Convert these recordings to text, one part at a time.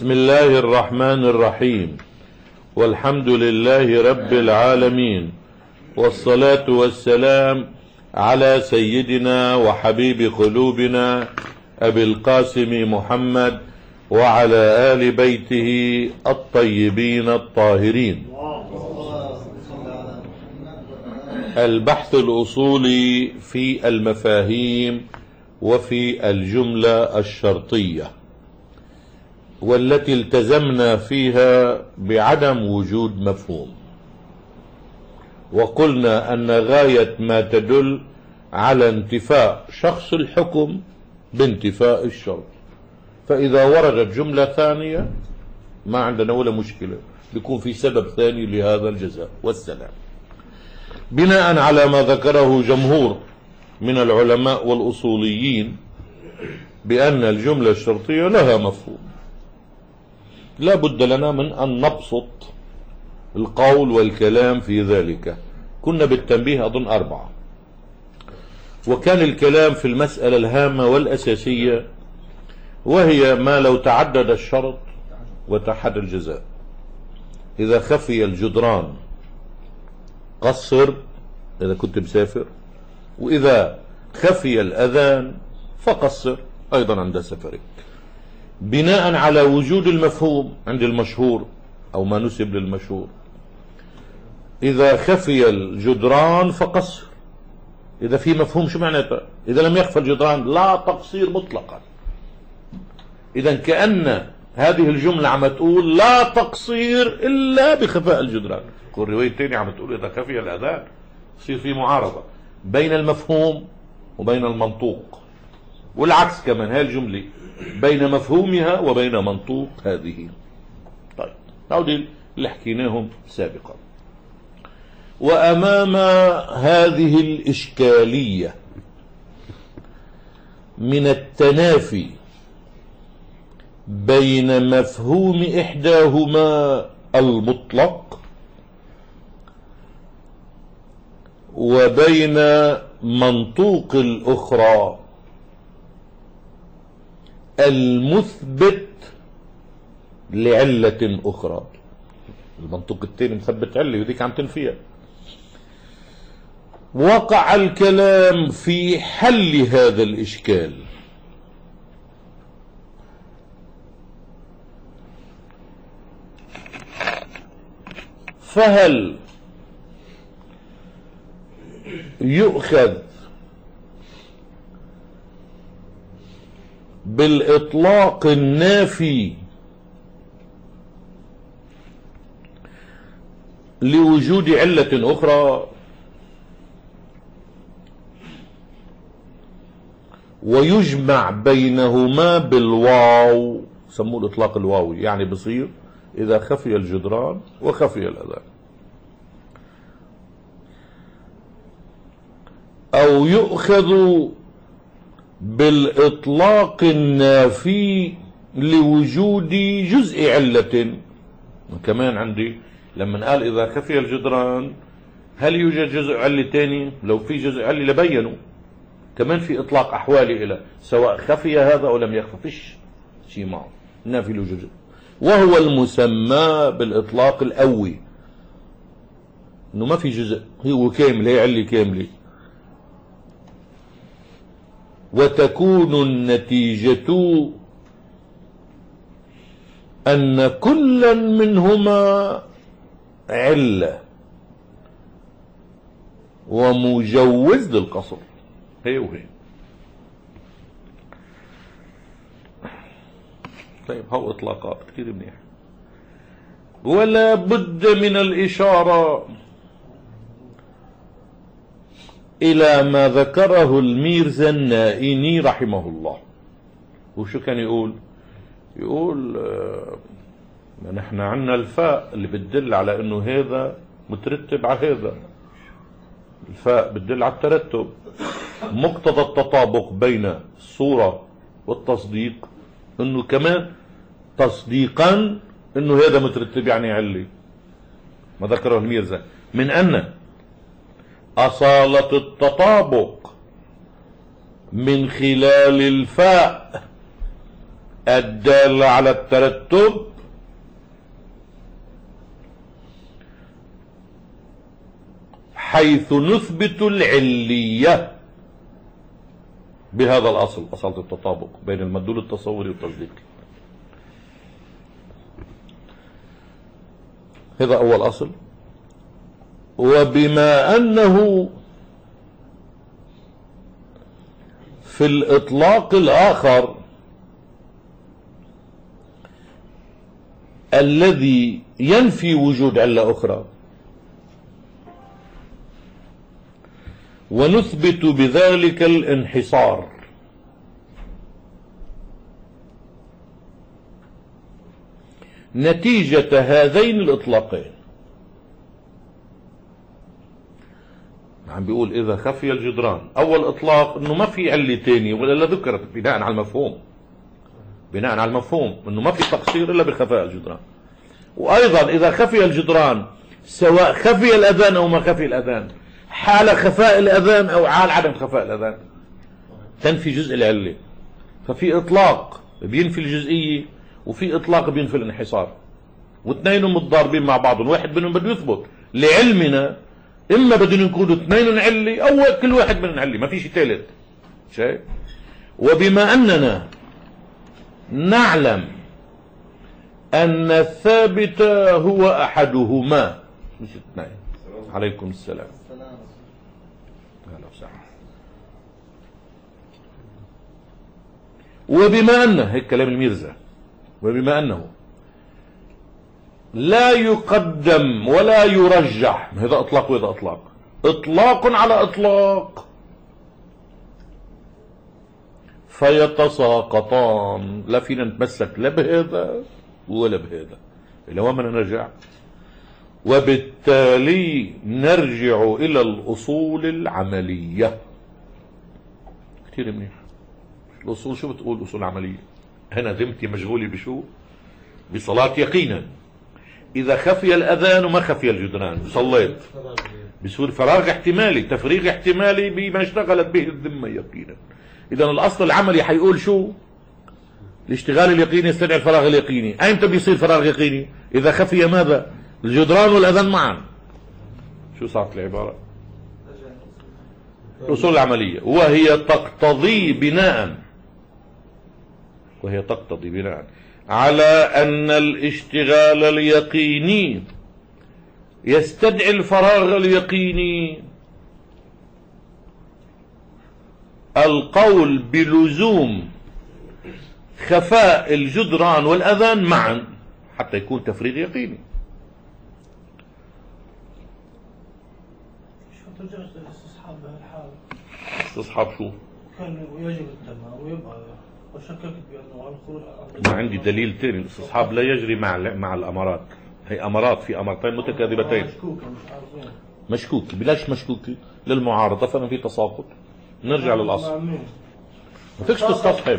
بسم الله الرحمن الرحيم، والحمد لله رب العالمين، والصلاة والسلام على سيدنا وحبيب قلوبنا أبي القاسم محمد وعلى آل بيته الطيبين الطاهرين. البحث الأصولي في المفاهيم وفي الجملة الشرطية، والتي التزمنا فيها بعدم وجود مفهوم، وقلنا أن غاية ما تدل على انتفاء شخص الحكم بانتفاء الشرط، فإذا وردت جملة ثانية ما عندنا ولا مشكلة، بيكون في سبب ثاني لهذا الجزاء والسلام. بناء على ما ذكره جمهور من العلماء والأصوليين بأن الجملة الشرطية لها مفهوم، لا بد لنا من أن نبسط القول والكلام في ذلك. كنا بالتنبيه أظن 4، وكان الكلام في المسألة الهامة والأساسية، وهي ما لو تعدد الشرط وتحد الجزاء. إذا خفي الجدران قصر إذا كنت مسافر، وإذا خفي الأذان فقصر أيضا عند سفرك، بناء على وجود المفهوم عند المشهور أو ما نسب للمشهور. إذا خفي الجدران فقصر، إذا في مفهوم شو معناته؟ إذا لم يخفى الجدران لا تقصير مطلقا. إذا كأن هذه الجملة عم تقول لا تقصير إلا بخفاء الجدران. كل رواية تانية عم تقول إذا خفي الأذان، يصير في معارضة بين المفهوم وبين المنطوق، والعكس كمان، هاي الجملة بين مفهومها وبين منطوق هذه. طيب نعود اللي حكيناهم سابقا. وأمام هذه الإشكالية من التنافي بين مفهوم إحداهما المطلق وبين منطوق الأخرى المثبت لعلة أخرى، المنطوق الثاني مثبت علة وذيك عم تنفيها. وقع الكلام في حل هذا الإشكال، فهل يؤخذ بالإطلاق النافي لوجود علة أخرى، ويجمع بينهما بالواو، سموه الإطلاق الواوي، يعني بصير إذا خفي الجدران وخفي الأذان، أو يؤخذ بالإطلاق النافي لوجود جزء علة. كمان عندي لما قال إذا خفي الجدران هل يوجد جزء علة تاني؟ لو في جزء علة لبينوا. كمان في إطلاق أحوالي إلى سواء خفي هذا أو لم يخفى، فيش شيء معه، نافي له جزء، وهو المسمى بالإطلاق الأوي، إنه ما في جزء، هو كامل، هي علة كاملة. وتكون النتيجة أن كلا منهما علة ومجوز للقصر، هي وهي. طيب هو إطلاقات كثير منيح. ولا بد من الإشارة إلى ما ذكره الميرزا النائيني رحمه الله. وشو كان يقول؟ يقول نحن عندنا الفاء اللي بتدل على انه هذا مترتب على هذا، الفاء بتدل على الترتب، مقتضى التطابق بين الصورة والتصديق انه كمان تصديقا انه هذا مترتب يعني علي. ما ذكره الميرزا من ان أصالة التطابق من خلال الفاء الدالة على الترتب حيث نثبت العلية بهذا الأصل، أصالة التطابق بين المدلول التصوري والتصديقي. هذا أول أصل. وبما أنه في الإطلاق الآخر الذي ينفي وجود علة أخرى ونثبت بذلك الانحصار، نتيجة هذين الإطلاقين. عم بيقول إذا خفي الجدران، أول إطلاق إنه ما في علة تانية ولا ذكرت بناء على المفهوم، بناء على المفهوم إنه ما في تقصير إلا بخفاء الجدران. وأيضا إذا خفي الجدران سواء خفي الأذان أو ما خفي الأذان، حال خفاء الأذان أو حال عدم خفاء الأذان، تنفي جزء العلة. ففي إطلاق بينفي الجزئية وفي إطلاق بينفي الانحصار، واثنينهم متضاربين مع بعض. واحد منهم بده يثبت لعلمنا إما بدهم يكونوا اثنين علة أو كل واحد من علة، ما في شيء ثالث. شايف؟ وبما أننا نعلم أن الثابت هو أحدهما، مش اثنين. عليكم السلام. وبما أنه هيك كلام الميرزا، وبما أنه لا يقدم ولا يرجح، هذا إطلاق وهذا إطلاق، إطلاق على إطلاق، فيتساقطان، لا فينا نتمسك لا بهذا ولا بهذا، إلى وين بدنا نرجع؟ وبالتالي نرجع إلى الأصول العملية. كثير منيح. الأصول شو بتقول؟ أصول عملية. هنا ذمتي مشغولة بشو؟ بصلاة يقينا. إذا خفي الأذان وما خفي الجدران وصليت بصير فراغ احتمالي، تفريغ احتمالي بما اشتغلت به الذمة يقينا. إذا الأصل العملي حيقول شو؟ الاشتغال اليقيني يستدعي الفراغ اليقيني. أيمتى بيصير فراغ يقيني؟ إذا خفي ماذا؟ الجدران والأذان معا. شو صارت العبارة؟ الأصول العملية. وهي تقتضي بناء على أن الاشتغال اليقيني يستدعي الفراغ اليقيني القول بلزوم خفاء الجدران والأذان معا حتى يكون تفريغ يقيني. شو ترجع الاستصحاب بهالحالة؟ استصحاب شو؟ كان يجب التمام ويبقى، وشككت بأنه الخروج ما عندي دليل ثاني. الاستصحاب لا يجري مع الأمارات. هي أمارات، في أمرتين متكاذبتين. مشكوكة بلاش مشكوكة للمعارضة، فما في تساقط. نرجع للأصل. ما فيكش تستصحب.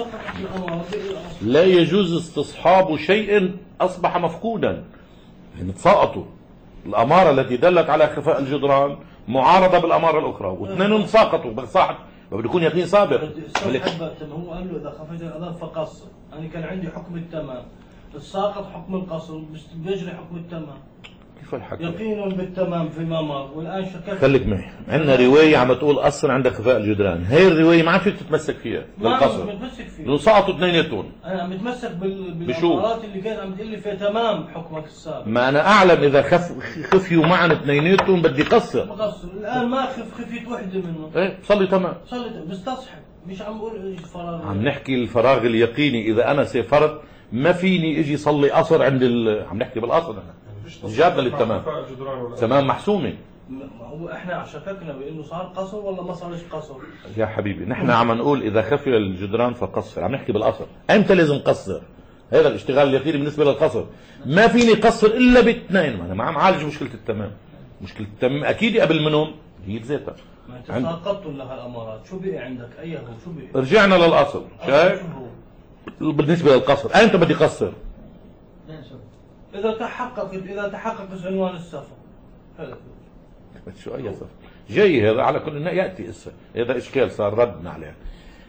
لا يجوز استصحاب شيء أصبح مفقودا. يعني تساقطوا. الأمارة التي دلت على خفاء الجدران معارضة بالأمارة الأخرى، واثنين ساقطوا بصاحب، بده يكون يقين سابق. هو قال له إذا خفيت الأذان فقصر، أنا كان عندي حكم التمام، الساقط حكم القصر، بيجري حكم التمام. كيف الحكي؟ يقين بالتمام فيما مر، والآن شككت. خليك معي، عندنا رواية عم تقول قصر عند خفاء الجدران، هي الرواية ما عم فيك تتمسك فيها بالقصر. ما متمسك فيها. لو سقطوا اثنيناتهم. أنا عم بتمسك بالأمارات اللي كانت عم تقول لي فيها تمام حكمك السابق. ما أنا أعلم إذا خفيوا معا اثنيناتهم بدي قصر. بقصر، الآن ما خفيت وحدة منهم. إيه صلي تمام. صلي بستصحب، مش عم بقول فراغ. عم نحكي الفراغ اليقيني، إذا أنا سافرت ما فيني اجي صلي قصر عند عم نحكي بالاصل انا جابنا للتمام تمام محسومه. هو احنا شككنا بانه صار قصر ولا ما صارش قصر يا حبيبي. نحن عم نقول اذا خفي الجدران فقصر، عم نحكي بالاصل. امتى لازم قصر؟ هذا الاشتغال اليقيني بالنسبه للقصر. ما فيني قصر الا باثنين. ما انا ما عم عالج مشكله التمام. مشكله التمام اكيد قبل منهم هي ذاتها. ما انت ساقطتوا لها الامارات، شو بقي عندك؟ ايه هو شو بقي؟ رجعنا للاصل. شايف؟ بالنسبه للقصر امتى بدي قصر؟ اذا تحقق عنوان السفر. هذا شو اي سفر؟ جاي هذا على كل انه ياتي هذا اشكال صار ردنا عليه.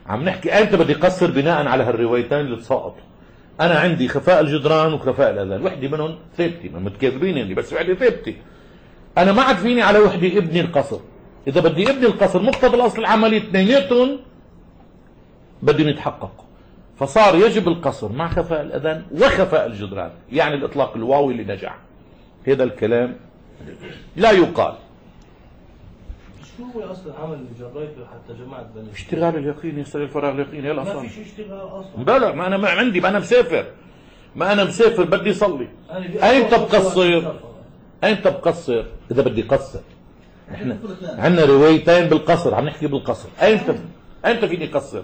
عم نحكي أنت بدي قصر بناء على هالروايتين اللي تساقطوا. أنا عندي خفاء الجدران وخفاء الأذان، وحدة منهم ثابتة، ما متكذبين اللي بس وحدة ثابتة. أنا ما عاد فيني على وحدة ابني القصر. إذا بدي ابني القصر مقتضى الأصل العملي اثنيناتهم بدهم يتحققوا، فصار يجب القصر مع خفاء الأذان وخفاء الجدران، يعني الإطلاق الواوي اللي نجح. هذا الكلام لا يقال. شو هو اصل العمل اللي جريته حتى جماعه بني؟ اشتغال اليقين يصل الفراغ اليقيني. يلا ما فيش اشتغال اصلا. بلا، ما انا ما عندي، ما انا مسافر، ما انا مسافر بدي اصلي. ايمتى بقصر؟ ايمتى بقصر؟ اذا بدي قصر. احنا عندنا روايتين بالقصر، عم نحكي بالقصر. ايمتى فيني قصر؟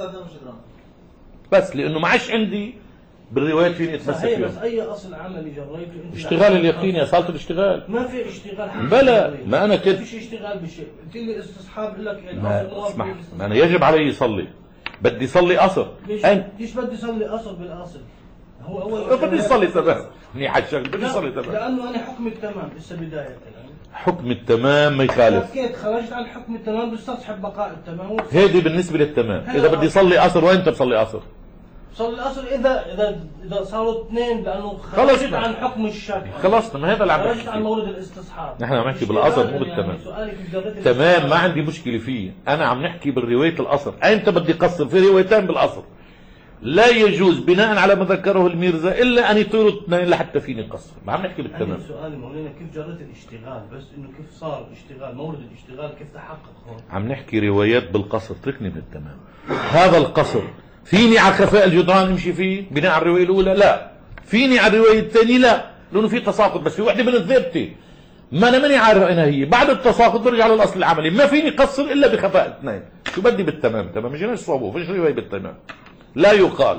بس لانه ما عادش عندي بالروايات فيني اتمسك فيهم. بس اي اصل عملي جريته انت؟ اشتغال اليقين يا صالة الاشتغال. ما في اشتغال حقيقي. بلا، ما انا كنت. ما فيش اشتغال بشيء، قلت لي استصحاب لك ما اسمح، ما انا يجب علي يصلي، بدي صلي قصر. ليش بدي صلي قصر بالاصل؟ هو بدي يصلي تمام. منيح الشغل، بدي يصلي تمام. لانه انا حكم التمام لسه بدايه الان. حكم التمام ما يخالف. حكيت خرجت عن حكم التمام، بستصحب بقاء التمام. هيدي بالنسبه للتمام. اذا بدي صلي قصر وين بصلي قصر؟ صلي القصر اذا صاروا اثنين، لانه خلصنا عن حكم الشك. خلصنا، ما هذا اللي عم خرجت عن مورد الاستصحاب. نحن عم نحكي بالقصر مو بالتمام. تمام، ما عندي مشكله فيه. انا عم نحكي بالروايه القصر. ايمتى بدي قصر؟ في روايتين بالقصر. لا يجوز بناء على ما ذكره الميرزا الا ان يطيروا اثنين لحتى فيني قصر. ما عم نحكي بالتمام. سؤالي مولانا كيف جريت الاشتغال؟ بس انه كيف صار اشتغال، مورد الاشتغال كيف تحقق هون؟ عم نحكي روايات بالقصر، تركني من التمام. هذا القصر فيني على خفاء الجدران امشي فيه بناء على الروايه الاولى؟ لا. فيني على الروايه الثانيه؟ لا، لانه في تساقط، بس في وحده من الثابته ما انا ماني عارف اين هي. بعد التساقط برجع للاصل العملي، ما فيني قصر الا بخفاء اثنين. شو بدي بالتمام؟ تمام مش صعوبه، فيش روايه بالتمام، لا يقال.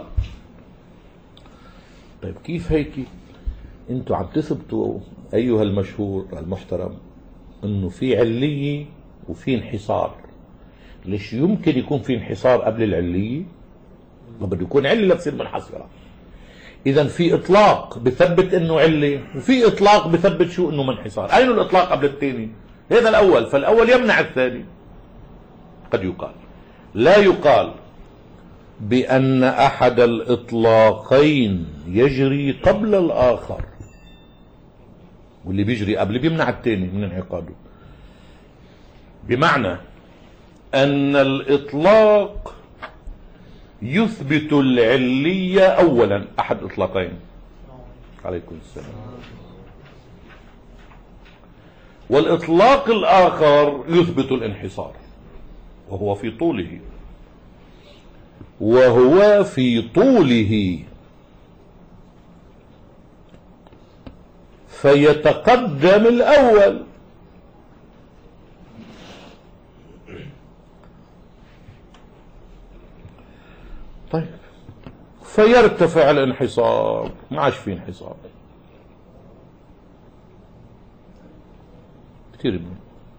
طيب كيف هيك انتوا عم تثبتوا ايها المشهور المحترم انه في عليه وفي انحصار؟ ليش يمكن يكون في انحصار قبل العليه؟ ما بده يكون علة لتصير منحصرة. إذا في إطلاق بثبت إنه علة، وفي إطلاق بثبت شو إنه منحصار. أين الإطلاق قبل الثاني؟ هذا الأول، فالأول يمنع الثاني. قد يقال، لا يقال بأن أحد الإطلاقين يجري قبل الآخر، واللي بيجري قبل بيمنع الثاني من انعقاده. بمعنى أن الإطلاق يثبت العلية أولا، أحد إطلاقين. عليكم السلام. والإطلاق الآخر يثبت الانحصار، وهو في طوله فيتقدم الأول. طيب فيرتفع الانحصار، ما عادش في انحصار كثير منه،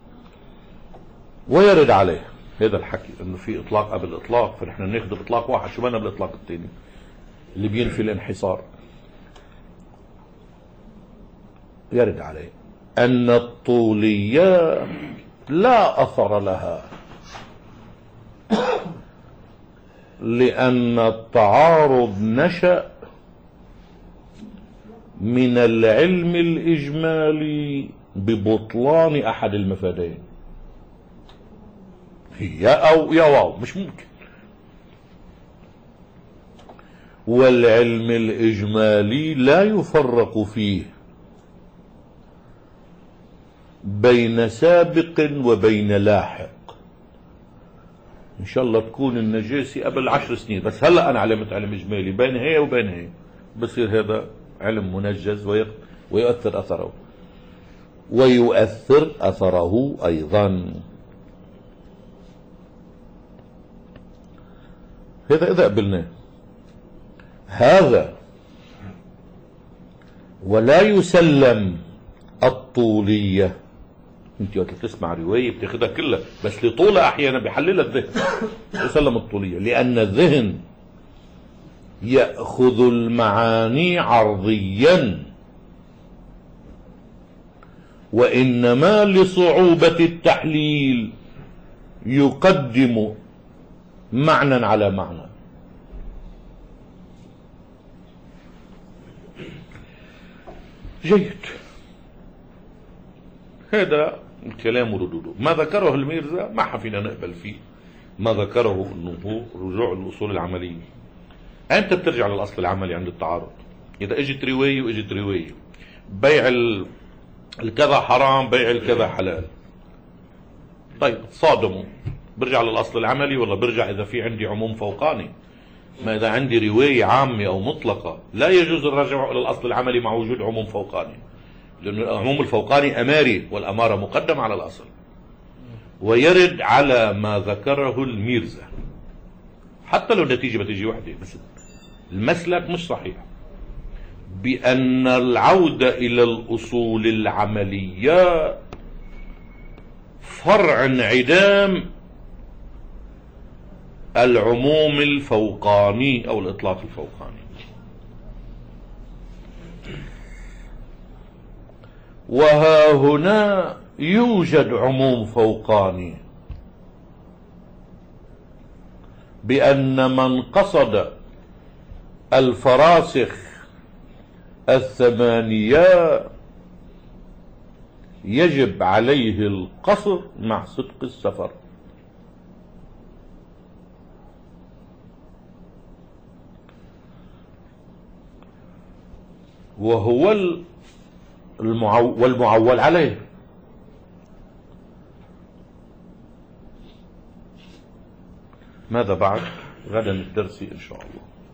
ويرد عليه هذا الحكي انه في اطلاق قبل اطلاق، فنحن ناخذ باطلاق واحد، شو بدنا بالاطلاق الثاني اللي بينفي الانحصار؟ يرد عليه ان الطولية لا اثر لها، لأن التعارض نشأ من العلم الإجمالي ببطلان أحد المفادين، هي أو يا واو، مش ممكن. والعلم الإجمالي لا يفرق فيه بين سابق وبين لاحق. ان شاء الله تكون النجاسة قبل 10 سنين، بس هلا انا علمت علم اجمالي بين هي وبين هي، بصير هذا علم منجز ويؤثر اثره ايضا. هذا اذا قبلناه هذا، ولا يسلم الطولية. انت وقت تسمع رواية بتاخدها كلها، بس لطولها احيانا بحللها الذهن. يسلم الطولية لان الذهن يأخذ المعاني عرضيا، وانما لصعوبة التحليل يقدم معنى على معنى. جيد، هذا الكلام وردوده. ما ذكره الميرزا ما فينا نقبل فيه، ما ذكره انه هو رجوع الاصول العمليه. انت بترجع للاصل العملي عند التعارض. اذا اجت روايه واجت روايه بيع الكذا حرام بيع الكذا حلال، طيب تصادموا، برجع للاصل العملي ولا برجع اذا في عندي عموم فوقاني؟ ما اذا عندي روايه عامه او مطلقه لا يجوز الرجوع الى الاصل العملي مع وجود عموم فوقاني، لأن العموم الفوقاني أماري والأمارة مقدم على الأصل. ويرد على ما ذكره الميرزا حتى لو النتيجة بتيجي وحدة، بس المسلك مش صحيح، بأن العودة إلى الأصول العملية فرع انعدام العموم الفوقاني أو الإطلاق الفوقاني. وها هنا يوجد عموم فوقاني، بأن من قصد الفراسخ الثمانية يجب عليه القصر مع صدق السفر. وهو والمعول عليه. ماذا بعد؟ غدا الدرس إن شاء الله.